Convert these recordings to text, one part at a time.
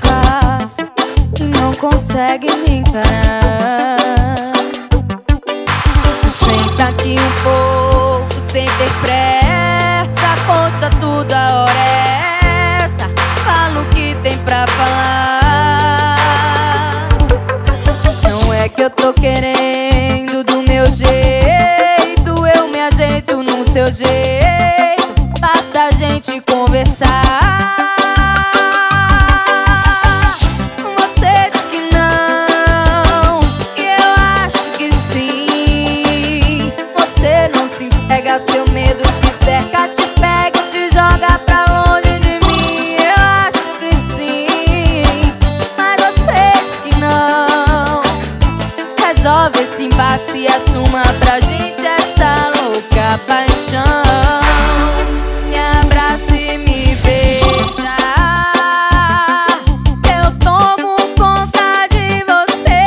fácil e não consegue me encarar. Senta aqui um pouco sem ter pressa, conta tudo a hora é essa, fala o que tem pra falar. Não é que eu tô querendo do meu jeito, eu me ajeito no seu jeito, basta a gente conversar. Você diz que não, e eu acho que sim. Você não se entrega, seu medo te cerca, te pega e te joga pra longe de mim. Eu acho que sim, mas você diz que não. Resolve esse impasse e assuma pra gente essa louca paixão. Me abraça e me beija, eu tomo conta de você.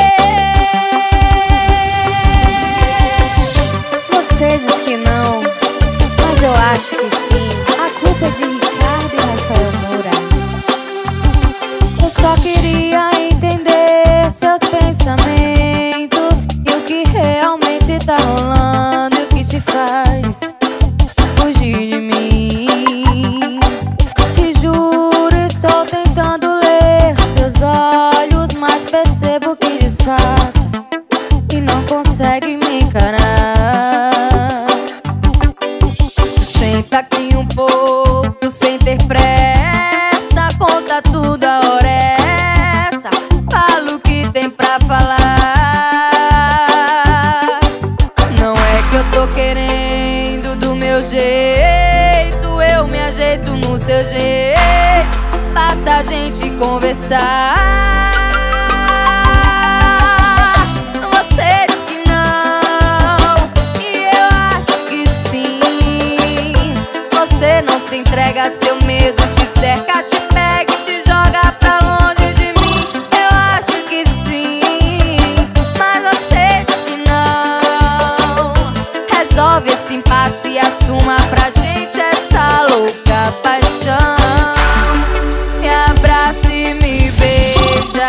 Você diz que não, mas eu acho que sim. A culpa é de Ricardo e Rafael Moura. Eu só queria entender seus pensamentos e o que realmente tá rolando e o que te faz fugir de mim. Te juro, estou tentando ler seus olhos, mas percebo que disfarça e não consegue me encarar. Senta aqui um pouco sem ter pressa, conta tudo a hora é essa, fala o que tem pra falar. Não é que eu tô querendo do meu jeito, eu me ajeito no seu jeito, basta a gente conversar. Você diz que não, e eu acho que sim. Você não se entrega, seu medo te cerca, te pega e te joga pra longe de mim. Eu acho que sim, mas você diz que não. Resolve esse impasse e assuma pra gente essa louca paixão. Me abraça e me beija,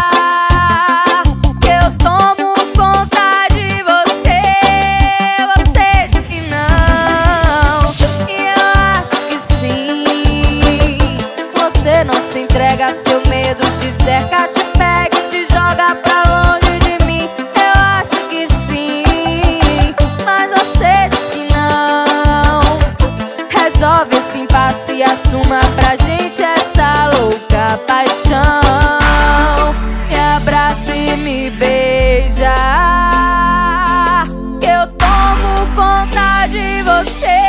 eu tomo conta de você. Você diz que não, e eu acho que sim. Você não se entrega, seu medo te cerca, te pega e te joga pra longe de mim. Eu acho que sim, mas você diz que não. Resolve esse impasse e assuma pra gente essa louca paixão. Me abraça e me beija, eu tomo conta de você.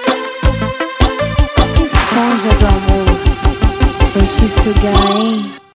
Esponja do amor, vou te sugar, hein?